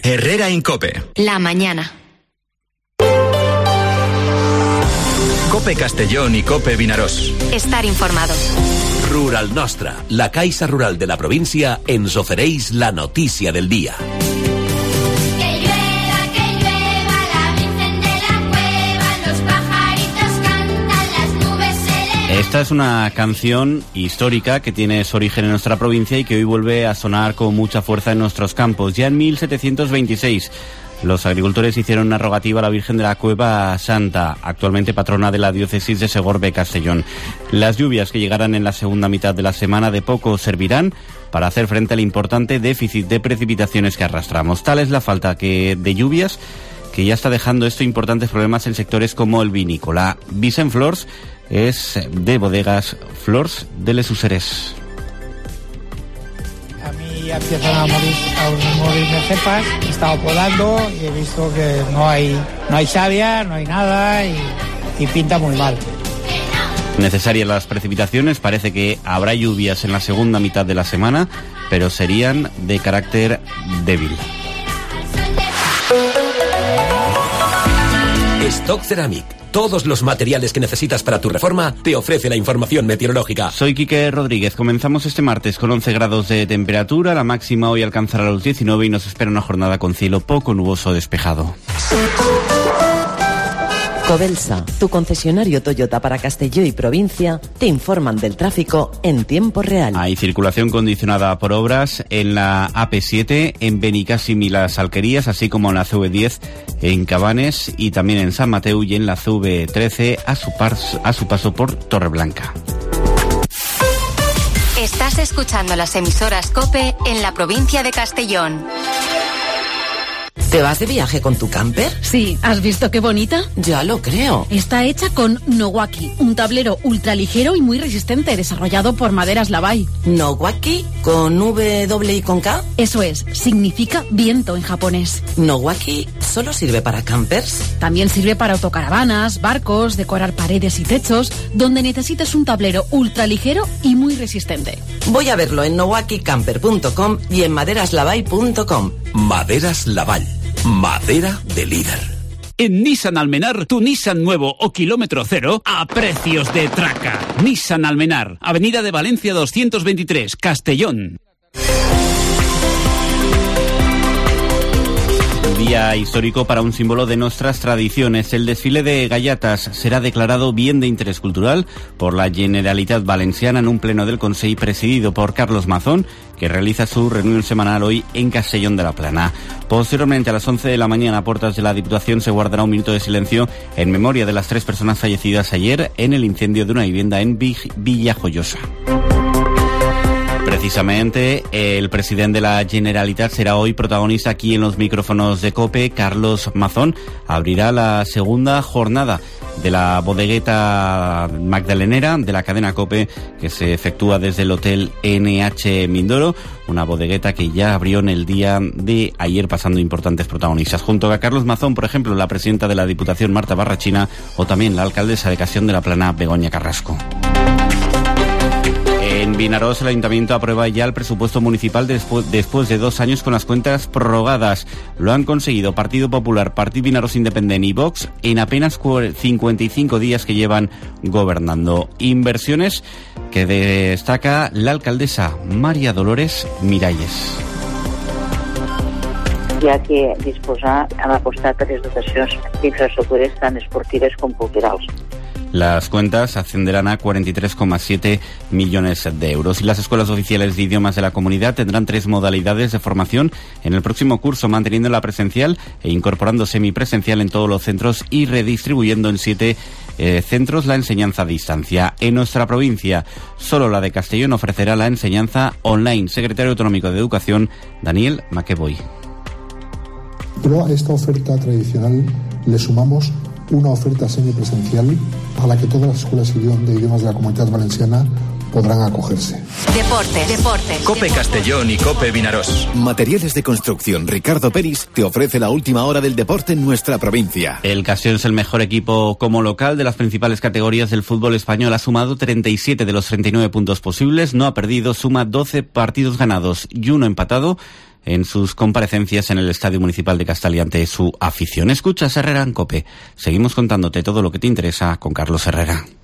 Herrera Incope. La mañana. Cope Castellón y Cope Vinaròs. Estar informado. Rural Nostra, la Caixa Rural de la província, ens ofereix la notícia del dia. Esta es una canción histórica que tiene su origen en nuestra provincia y que hoy vuelve a sonar con mucha fuerza en nuestros campos. Ya en 1726 los agricultores hicieron una rogativa a la Virgen de la Cueva Santa, actualmente patrona de la diócesis de Segorbe-Castellón. Las lluvias que llegarán en la segunda mitad de la semana de poco servirán para hacer frente al importante déficit de precipitaciones que arrastramos. Tal es la falta de lluvias que ya está dejando esto importantes problemas en sectores como el vinícola. Vicent Flors es de Bodegas Flors de Les Useres. A mí ya empiezan a morirme cepas. He estado podando y he visto que no hay savia, no hay nada y pinta muy mal. Necesarias las precipitaciones, parece que habrá lluvias en la segunda mitad de la semana, pero serían de carácter débil. Stock Ceramic. Todos los materiales que necesitas para tu reforma te ofrece la información meteorológica. Soy Quique Rodríguez. Comenzamos este martes con 11 grados de temperatura. La máxima hoy alcanzará los 19 y nos espera una jornada con cielo poco nuboso despejado. Covelsa, tu concesionario Toyota para Castelló y provincia, te informan del tráfico en tiempo real. Hay circulación condicionada por obras en la AP7, en Benicàssim y las Alquerías, así como en la CV10 en Cabanes y también en San Mateu y en la CV13 a su paso por Torreblanca. Estás escuchando las emisoras COPE en la provincia de Castellón. ¿Te vas de viaje con tu camper? Sí, ¿has visto qué bonita? Ya lo creo. Está hecha con Nowaki, un tablero ultraligero y muy resistente, desarrollado por Maderas Lavai. ¿Nowaki? ¿Con W y con K? Eso es, significa viento en japonés. ¿Nowaki solo sirve para campers? También sirve para autocaravanas, barcos, decorar paredes y techos, donde necesites un tablero ultraligero y muy resistente. Voy a verlo en nowakicamper.com y en maderaslavai.com. Maderas Lavall. Madera de líder. En Nissan Almenar, tu Nissan nuevo o kilómetro cero a precios de traca. Nissan Almenar, Avenida de Valencia 223, Castellón. Día histórico para un símbolo de nuestras tradiciones. El desfile de gallatas será declarado bien de interés cultural por la Generalitat Valenciana en un pleno del Consell presidido por Carlos Mazón, que realiza su reunión semanal hoy en Castellón de la Plana. Posteriormente, a las 11 de la mañana, a puertas de la Diputación, se guardará un minuto de silencio en memoria de las 3 personas fallecidas ayer en el incendio de una vivienda en Villajoyosa. Precisamente, el presidente de la Generalitat será hoy protagonista aquí en los micrófonos de COPE. Carlos Mazón abrirá la segunda jornada de la bodegueta magdalenera de la cadena COPE, que se efectúa desde el Hotel NH Mindoro, una bodegueta que ya abrió en el día de ayer, pasando importantes protagonistas. Junto a Carlos Mazón, por ejemplo, la presidenta de la Diputación, Marta Barrachina, o también la alcaldesa de Castellón de la Plana, Begoña Carrasco. En Vinaròs, el Ayuntamiento aprueba ya el presupuesto municipal después de 2 años con las cuentas prorrogadas. Lo han conseguido Partido Popular, Partido Vinaròs Independent y Vox en apenas 55 días que llevan gobernando. Inversiones que destaca la alcaldesa María Dolores Miralles. Hi ha que disposar a l'apostar per les dotacions d'infraestructures tant esportives com culturals. Las cuentas ascenderán a 43,7 millones de euros y las escuelas oficiales de idiomas de la comunidad tendrán 3 modalidades de formación en el próximo curso, manteniendo la presencial e incorporando semipresencial en todos los centros y redistribuyendo en 7 centros la enseñanza a distancia. En nuestra provincia, solo la de Castellón ofrecerá la enseñanza online. Secretario Autonómico de Educación, Daniel Maqueboy. Pero a esta oferta tradicional le sumamos una oferta semipresencial a la que todas las escuelas de idiomas de la Comunidad Valenciana podrán acogerse. Deporte. Cope Castellón y Cope Vinaròs. Materiales de construcción Ricardo Peris te ofrece la última hora del deporte en nuestra provincia. El Castellón es el mejor equipo como local de las principales categorías del fútbol español. Ha sumado 37 de los 39 puntos posibles, no ha perdido, suma 12 partidos ganados y 1 empatado en sus comparecencias en el Estadio Municipal de Castal y ante su afición. Escuchas Herrera en COPE. Seguimos contándote todo lo que te interesa con Carlos Herrera.